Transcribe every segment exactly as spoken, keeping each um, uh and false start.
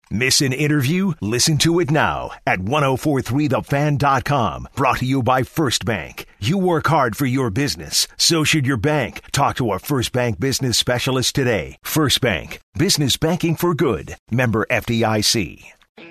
Miss an interview? Listen to it now at ten forty-three the fan dot com. Brought to you by First Bank. You work hard for your business. So should your bank. Talk to a First Bank business specialist today. First Bank. Business banking for good. Member F D I C.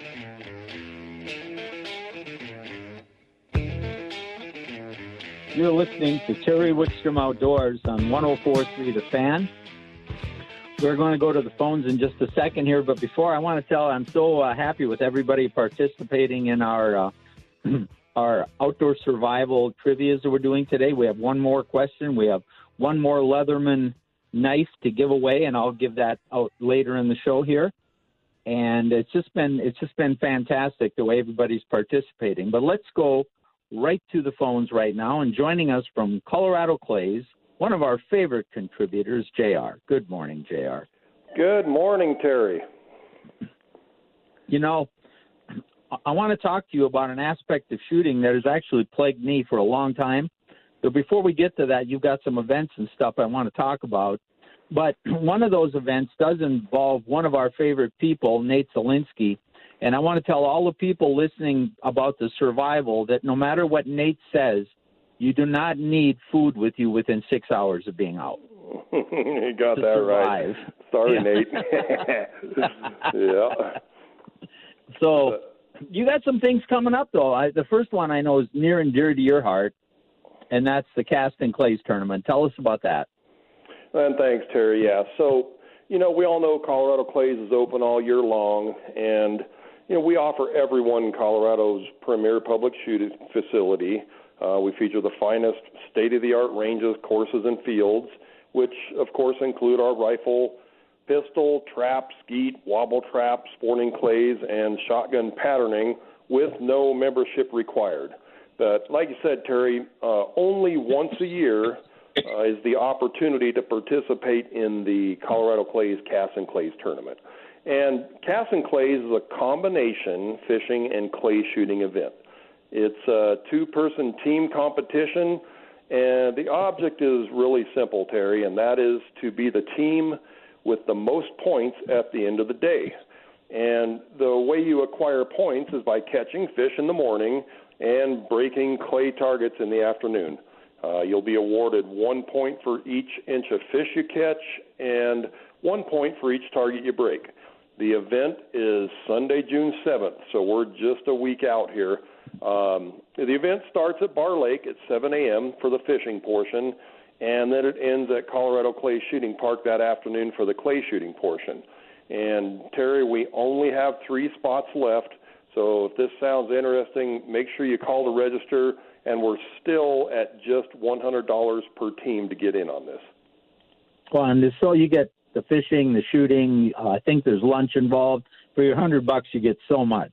You're listening to Terry Wickstrom Outdoors on ten forty-three The Fan. We're going to go to the phones in just a second here, but before I want to tell, I'm so uh, happy with everybody participating in our uh, our outdoor survival trivias that we're doing today. We have one more question. We have one more Leatherman knife to give away, and I'll give that out later in the show here. And it's just been it's just been fantastic the way everybody's participating. But let's go right to the phones right now. And joining us from Colorado Clays, one of our favorite contributors, J R. Good morning, J R. Good morning, Terry. You know, I want to talk to you about an aspect of shooting that has actually plagued me for a long time. But before we get to that, you've got some events and stuff I want to talk about. But one of those events does involve one of our favorite people, Nate Zelinsky. And I want to tell all the people listening about the survival that no matter what Nate says, you do not need food with you within six hours of being out. You got that survive. right. Sorry, yeah. Nate. Yeah. So you got some things coming up, though. I, the first one I know is near and dear to your heart, and that's the Cast and Clays tournament. Tell us about that. And thanks, Terry. Yeah. So, you know, we all know Colorado Clays is open all year long, and, you know, we offer everyone Colorado's premier public shooting facility. Uh, we feature the finest state-of-the-art ranges, courses, and fields, which, of course, include our rifle, pistol, trap, skeet, wobble trap, sporting clays, and shotgun patterning with no membership required. But like you said, Terry, uh, only once a year uh, is the opportunity to participate in the Colorado Clays Cast and Clays tournament. And Cast and Clays is a combination fishing and clay shooting event. It's a two-person team competition, and the object is really simple, Terry, and that is to be the team with the most points at the end of the day. And the way you acquire points is by catching fish in the morning and breaking clay targets in the afternoon. Uh, you'll be awarded one point for each inch of fish you catch and one point for each target you break. The event is Sunday, June seventh, so we're just a week out here. Um, the event starts at Bar Lake at seven a.m. for the fishing portion, and then it ends at Colorado Clay Shooting Park that afternoon for the clay shooting portion. And, Terry, we only have three spots left, so if this sounds interesting, make sure you call to register, and we're still at just one hundred dollars per team to get in on this. Well, and so you get the fishing, the shooting, uh, I think there's lunch involved. For your one hundred bucks, you get so much.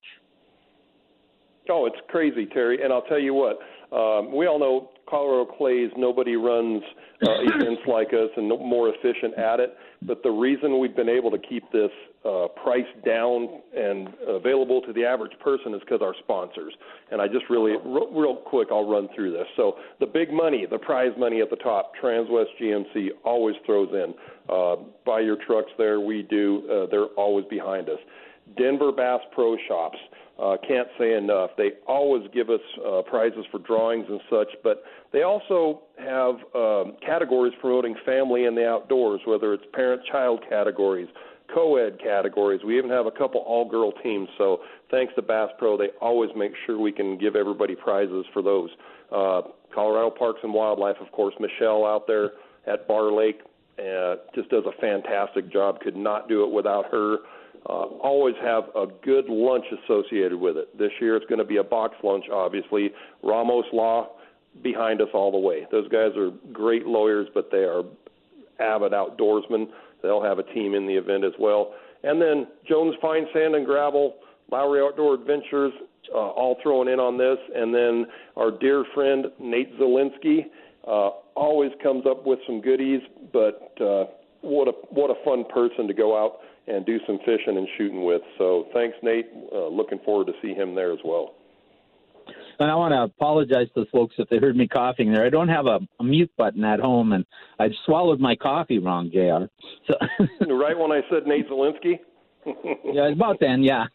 Oh, it's crazy, Terry. And I'll tell you what, um, we all know Colorado Clays, nobody runs uh, events like us and no more efficient at it. But the reason we've been able to keep this uh, price down and available to the average person is because our sponsors. And I just really, real, real quick, I'll run through this. So the big money, the prize money at the top, Transwest G M C always throws in. Uh, buy your trucks there, we do. Uh, they're always behind us. Denver Bass Pro Shops. Uh, can't say enough. They always give us uh, prizes for drawings and such, but they also have um, categories promoting family and the outdoors, whether it's parent-child categories, co-ed categories. We even have a couple all-girl teams, so thanks to Bass Pro, they always make sure we can give everybody prizes for those. Uh, Colorado Parks and Wildlife, of course, Michelle out there at Bar Lake uh, just does a fantastic job. Could not do it without her. Uh, always have a good lunch associated with it. This year it's going to be a box lunch, obviously. Ramos Law behind us all the way. Those guys are great lawyers, but they are avid outdoorsmen. They'll have a team in the event as well. And then Jones Fine Sand and Gravel, Lowry Outdoor Adventures, uh, all thrown in on this. And then our dear friend Nate Zelinsky uh, always comes up with some goodies, but uh, what a what a fun person to go out and do some fishing and shooting with. So thanks, Nate. Uh, looking forward to see him there as well. And I want to apologize to the folks if they heard me coughing there. I don't have a, a mute button at home, and I swallowed my coffee wrong, J R. So right when I said Nate Zelinsky? Yeah, about then, yeah.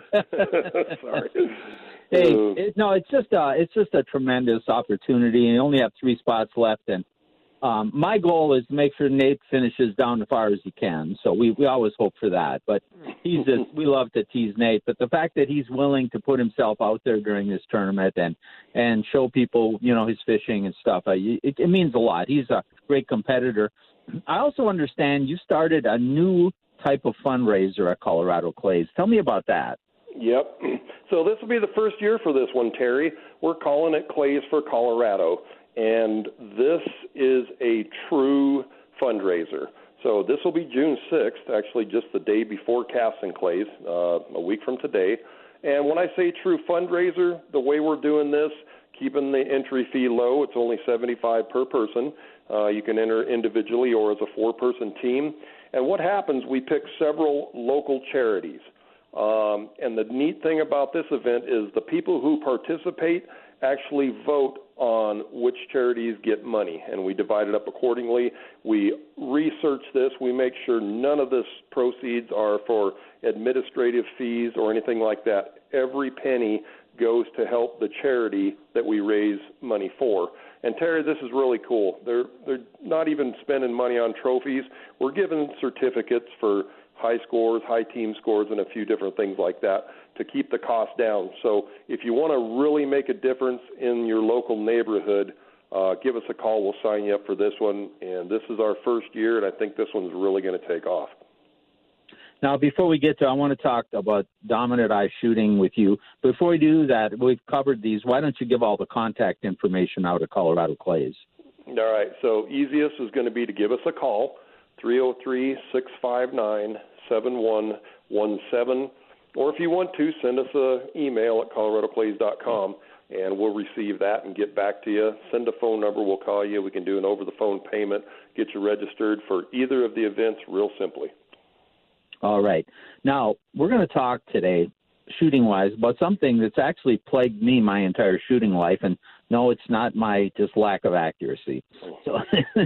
Sorry. Hey, Uh, it, no, it's just a, it's just a tremendous opportunity, and you only have three spots left. And um, my goal is to make sure Nate finishes down as far as he can. So we, we always hope for that. But he's just, we love to tease Nate. But the fact that he's willing to put himself out there during this tournament and and show people, you know, his fishing and stuff, uh, it, it means a lot. He's a great competitor. I also understand you started a new type of fundraiser at Colorado Clays. Tell me about that. Yep. So this will be the first year for this one, Terry. We're calling it Clays for Colorado, and this is a true fundraiser. So this will be June sixth, actually just the day before Casting Clays, uh, a week from today. And when I say true fundraiser, the way we're doing this, keeping the entry fee low, it's only seventy-five dollars per person. Uh, you can enter individually or as a four-person team. And what happens, we pick several local charities. Um, and the neat thing about this event is the people who participate actually vote on which charities get money, and we divide it up accordingly. We research this. We make sure none of this proceeds are for administrative fees or anything like that. Every penny goes to help the charity that we raise money for. And, Terry, this is really cool. They're, they're not even spending money on trophies. We're giving certificates for high scores, high team scores, and a few different things like that to keep the cost down. So if you want to really make a difference in your local neighborhood, uh, give us a call. We'll sign you up for this one. And this is our first year, and I think this one's really going to take off. Now, before we get to, I want to talk about dominant eye shooting with you. Before we do that, we've covered these. Why don't you give all the contact information out at Colorado Clays? All right. So easiest is going to be to give us a call, three oh three, six five nine, seven one one seven. Or if you want to, send us an email at colorado clays dot com, and we'll receive that and get back to you. Send a phone number. We'll call you. We can do an over-the-phone payment, get you registered for either of the events real simply. All right. Now, we're going to talk today, shooting-wise, about something that's actually plagued me my entire shooting life, and no, it's not my just lack of accuracy. So,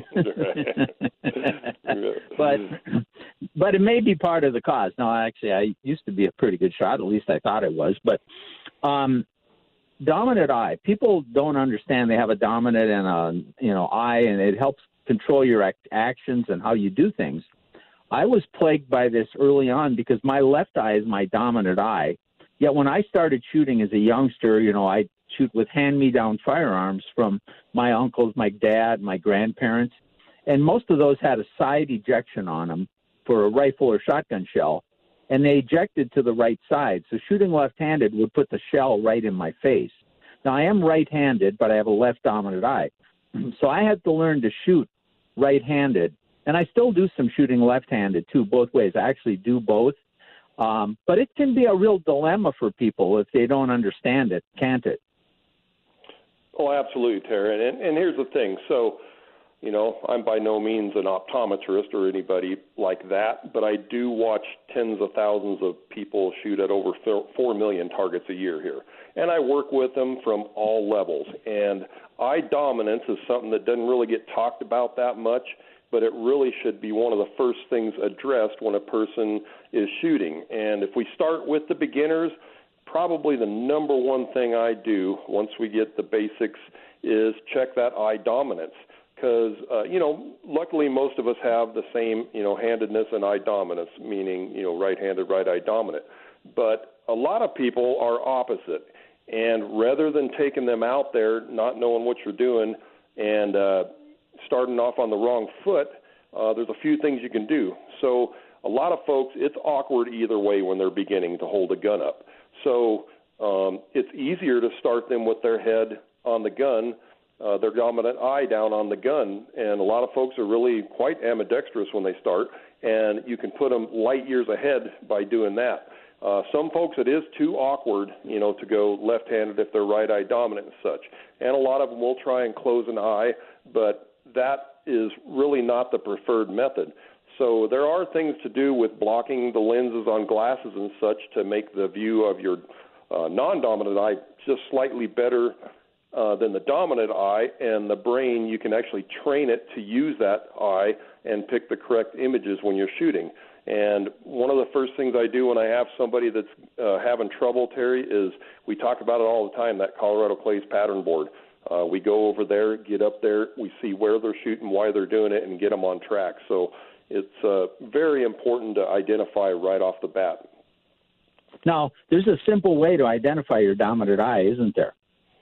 but but it may be part of the cause. No, actually, I used to be a pretty good shot. At least I thought I was. But um, dominant eye. People don't understand they have a dominant and a you know eye, and it helps control your act- actions and how you do things. I was plagued by this early on because my left eye is my dominant eye. Yet when I started shooting as a youngster, you know, I'd shoot with hand-me-down firearms from my uncles, my dad, my grandparents, and most of those had a side ejection on them for a rifle or shotgun shell, and they ejected to the right side. So shooting left-handed would put the shell right in my face. Now, I am right-handed, but I have a left dominant eye. So I had to learn to shoot right-handed. And I still do some shooting left-handed, too, both ways. I actually do both. Um, but it can be a real dilemma for people if they don't understand it, can't it? Oh, absolutely, Terry. And, and here's the thing. So, you know, I'm by no means an optometrist or anybody like that, but I do watch tens of thousands of people shoot at over four million targets a year here. And I work with them from all levels. And eye dominance is something that doesn't really get talked about that much, but it really should be one of the first things addressed when a person is shooting. And if we start with the beginners, probably the number one thing I do once we get the basics is check that eye dominance. Because, uh, you know, luckily most of us have the same, you know, handedness and eye dominance, meaning, you know, right-handed, right-eye dominant. But a lot of people are opposite. And rather than taking them out there, not knowing what you're doing, and uh, starting off on the wrong foot, uh, there's a few things you can do. So a lot of folks, it's awkward either way when they're beginning to hold a gun up. So um, it's easier to start them with their head on the gun, uh, their dominant eye down on the gun. And a lot of folks are really quite ambidextrous when they start, and you can put them light years ahead by doing that. Uh, some folks, it is too awkward, you know, to go left-handed if they're right-eye dominant and such. And a lot of them will try and close an eye, but that is really not the preferred method. So there are things to do with blocking the lenses on glasses and such to make the view of your uh, non-dominant eye just slightly better uh, than the dominant eye, and the brain, you can actually train it to use that eye and pick the correct images when you're shooting. And one of the first things I do when I have somebody that's uh, having trouble, Terry, is we talk about it all the time, that Colorado Clays pattern board. Uh, we go over there, get up there, we see where they're shooting, why they're doing it, and get them on track. So it's uh, very important to identify right off the bat. Now, there's a simple way to identify your dominant eye, isn't there?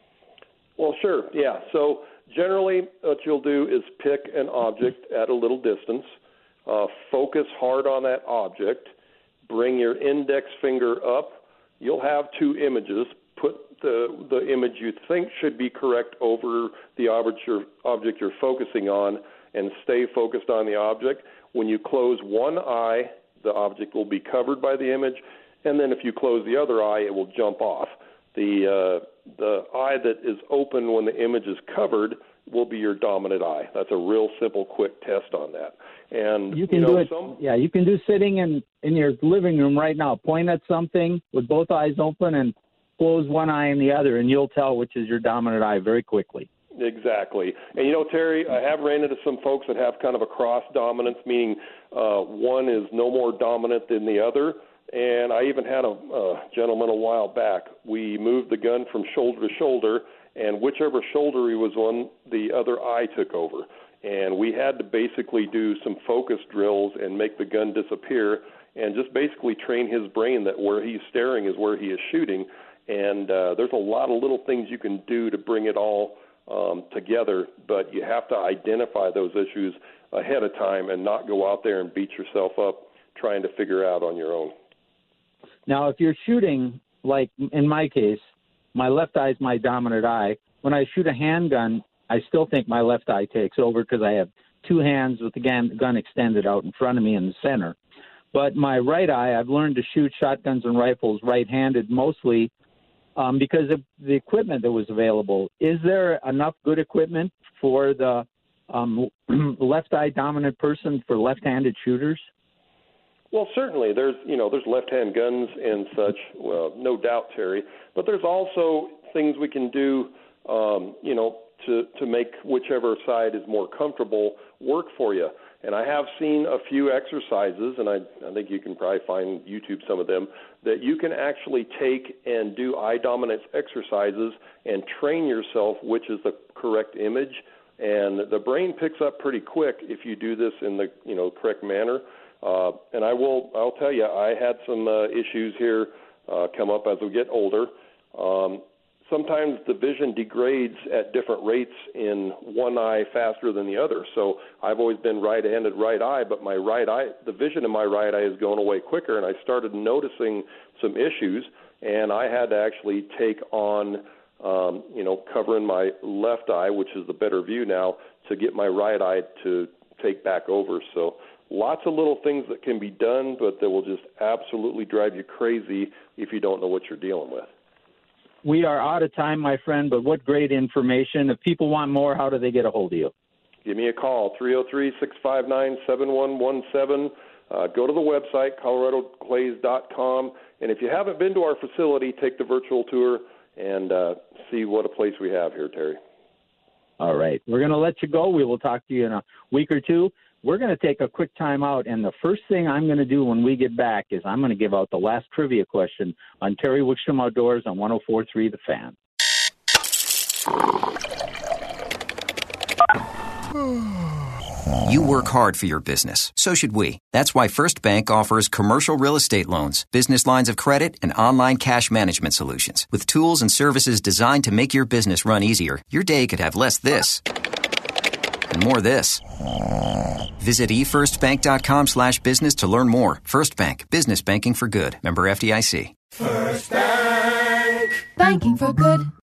Well, sure, yeah. So generally what you'll do is pick an object at a little distance, uh, focus hard on that object, bring your index finger up. You'll have two images. Put the, the image you think should be correct over the object you're, object you're focusing on and stay focused on the object. When you close one eye, the object will be covered by the image, and then if you close the other eye, it will jump off. The, uh, the eye that is open when the image is covered will be your dominant eye. That's a real simple, quick test on that. And you can you know, do it. some, yeah, you can do sitting in, in your living room right now. Point at something with both eyes open and close one eye and the other, and you'll tell which is your dominant eye very quickly. Exactly. And, you know, Terry, I have ran into some folks that have kind of a cross dominance, meaning uh, one is no more dominant than the other. And I even had a, a gentleman a while back. We moved the gun from shoulder to shoulder, and whichever shoulder he was on, the other eye took over. And we had to basically do some focus drills and make the gun disappear and just basically train his brain that where he's staring is where he is shooting. And uh, there's a lot of little things you can do to bring it all um, together, but you have to identify those issues ahead of time and not go out there and beat yourself up trying to figure out on your own. Now, if you're shooting, like in my case, my left eye is my dominant eye. When I shoot a handgun, I still think my left eye takes over because I have two hands with the gun, gun extended out in front of me in the center. But my right eye, I've learned to shoot shotguns and rifles right-handed mostly um, because of the equipment that was available. Is there enough good equipment for the um, left eye dominant person for left-handed shooters? Well, certainly. There's, you know, there's left-hand guns and such. Well, no doubt, Terry. But there's also things we can do, um, you know, to to make whichever side is more comfortable work for you. And I have seen a few exercises, and I, I think you can probably find YouTube some of them, that you can actually take and do eye dominance exercises and train yourself which is the correct image. And the brain picks up pretty quick if you do this in the, you know, correct manner. Uh, and I will, I'll tell you, I had some uh, issues here uh, come up as we get older. Um, sometimes the vision degrades at different rates in one eye faster than the other. So I've always been right-handed right eye, but my right eye, the vision in my right eye is going away quicker, and I started noticing some issues, and I had to actually take on, um, you know, covering my left eye, which is the better view now, to get my right eye to take back over. So lots of little things that can be done, but that will just absolutely drive you crazy if you don't know what you're dealing with. We are out of time, my friend, but what great information. If people want more, how do they get a hold of you? Give me a call, three oh three, six five nine, seven one one seven. Uh, go to the website, colorado clays dot com. And if you haven't been to our facility, take the virtual tour and uh, see what a place we have here, Terry. All right. We're going to let you go. We will talk to you in a week or two. We're going to take a quick time out, and the first thing I'm going to do when we get back is I'm going to give out the last trivia question on Terry Wickstrom Outdoors on one oh four point three The Fan. You work hard for your business. So should we. That's why First Bank offers commercial real estate loans, business lines of credit, and online cash management solutions. With tools and services designed to make your business run easier, your day could have less this and more this. Visit e first bank dot com slash business to learn more. First Bank. Business banking for good. Member F D I C. First Bank. Banking for good.